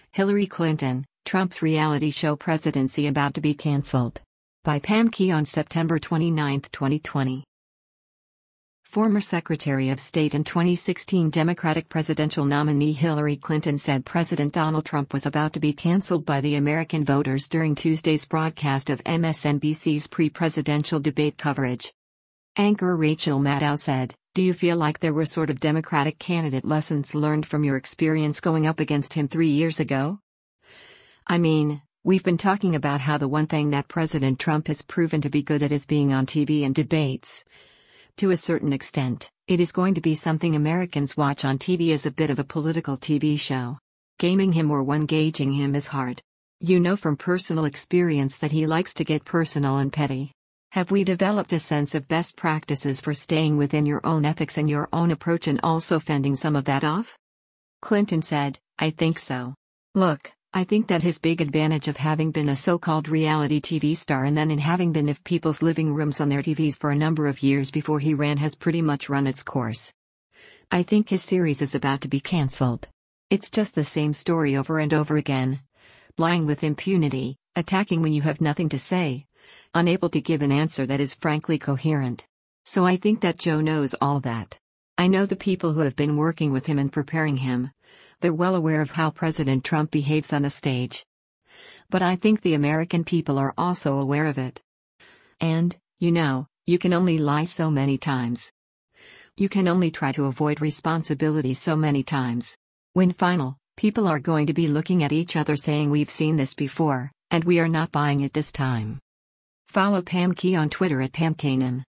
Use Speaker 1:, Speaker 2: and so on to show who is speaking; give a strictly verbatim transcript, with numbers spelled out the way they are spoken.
Speaker 1: Hillary Clinton, Trump's reality show presidency about to be cancelled. By Pam Key on September twenty-ninth, twenty twenty. Former Secretary of State and twenty sixteen Democratic presidential nominee Hillary Clinton said President Donald Trump was about to be cancelled by the American voters during Tuesday's broadcast of M S N B C's pre-presidential debate coverage. Anchor Rachel Maddow said, "Do you feel like there were sort of Democratic candidate lessons learned from your experience going up against him three years ago? I mean, we've been talking about how the one thing that President Trump has proven to be good at is being on T V and debates. To a certain extent, it is going to be something Americans watch on T V as a bit of a political T V show. Gaming him or one-gauging him is hard. You know from personal experience that he likes to get personal and petty. Have we developed a sense of best practices for staying within your own ethics and your own approach and also fending some of that off?" Clinton said, "I think so. Look, I think that his big advantage of having been a so-called reality T V star and then in having been in people's living rooms on their T Vs for a number of years before he ran has pretty much run its course. I think his series is about to be cancelled. It's just the same story over and over again. Lying with impunity, attacking when you have nothing to say, unable to give an answer that is frankly coherent. So I think that Joe knows all that. I know the people who have been working with him and preparing him. They're well aware of how President Trump behaves on a stage. But I think the American people are also aware of it. And, you know, you can only lie so many times. You can only try to avoid responsibility so many times. When final, people are going to be looking at each other saying we've seen this before, and we are not buying it this time." Follow Pam Key on Twitter at Pam Kanan.